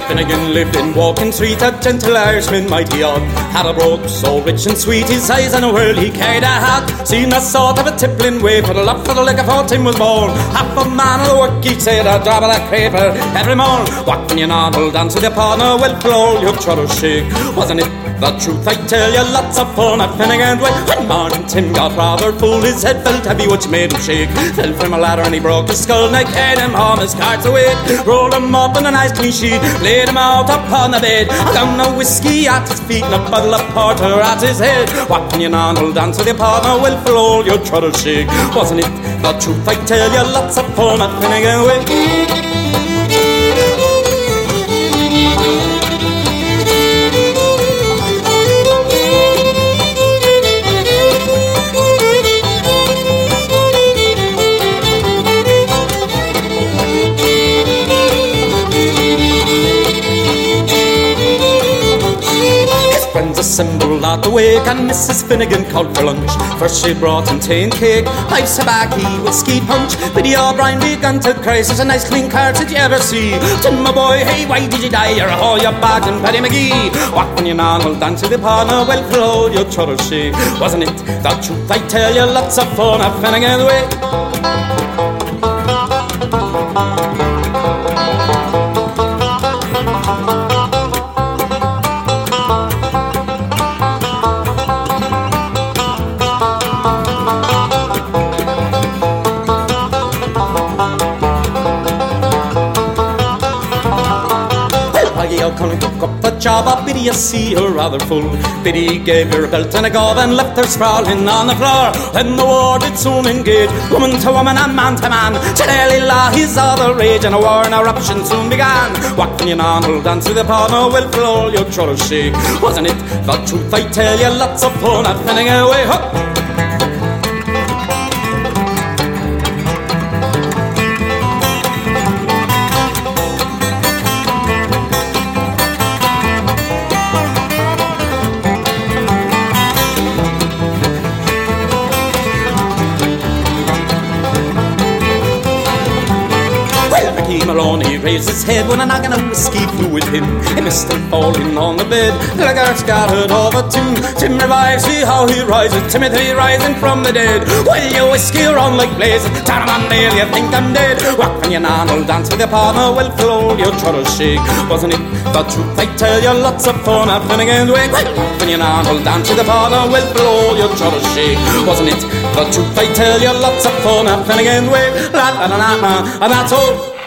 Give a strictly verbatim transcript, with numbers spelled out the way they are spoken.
Finnegan lived in Walking Street, a gentle Irishman mighty odd. Had a brogue so rich and sweet, his eyes in a whirl he carried a hat. Seen a sort of a tippling way, for the love for the liquor for Tim was born. Half a man of the work he'd say, a job of that paper every morn. What can you noddle dance with your partner? Well, for all your trouble shake. Wasn't it the truth I tell you? Lots of fun at Finnegan's Way. One morning Tim got rather full, his head felt heavy which made him shake. Fell from a ladder and he broke his skull, and I carried him home his carts away. Rolled him up in a nice clean sheet, laid him out upon the bed. I got no whiskey at his feet and a bottle of porter at his head. What can you noddle dance with your partner? Well, for all your trouble shake. Wasn't it the truth I tell you? Lots of fun at Finnegan's Way. Assembled at the wake, and Missus Finnegan called for lunch. First she brought in tea and cake, pipes of baccy, whiskey punch. Biddy O'Brien began to cry, such a nice clean cart did you ever see? Tim, my boy, hey, why did you die? You're a haul your bag and Paddy McGee. What can you noddle dance with your partner? Well, for all your trouble shake. Wasn't it the truth I tell you? Lots of fun at Finnegan's Way. Colin took up the job of Biddy, you see her rather full. Biddy gave her a belt and a glove and left her sprawling on the floor. Then the war did soon engage, woman to woman and man to man. Shillelagh law, he's all the rage, and a war and eruption soon began. What can you noddle dance with your partner? Well, for all your trouble shake. Wasn't it the truth I tell you? Lots of fun at Finnegan's Way. Huh. Malone, he raised his head when a noggin of whiskey flew with him. He missed him falling on the bed. The laggard scattered over Tim. Tim revives, see how he rises. Timothy rising from the dead. Well, you whiskey run like blazes. Turn him on nail, you think I'm dead. What can you noddle dance with your partner? Well, for all your trouble shake. Wasn't it the truth I tell you? Lots of fun at Finnegan's Way. What can you noddle dance with your partner? Well, for all your trouble shake. Wasn't it the truth I tell you? Lots of fun at Finnegan's Way. La la la la la, and that's all.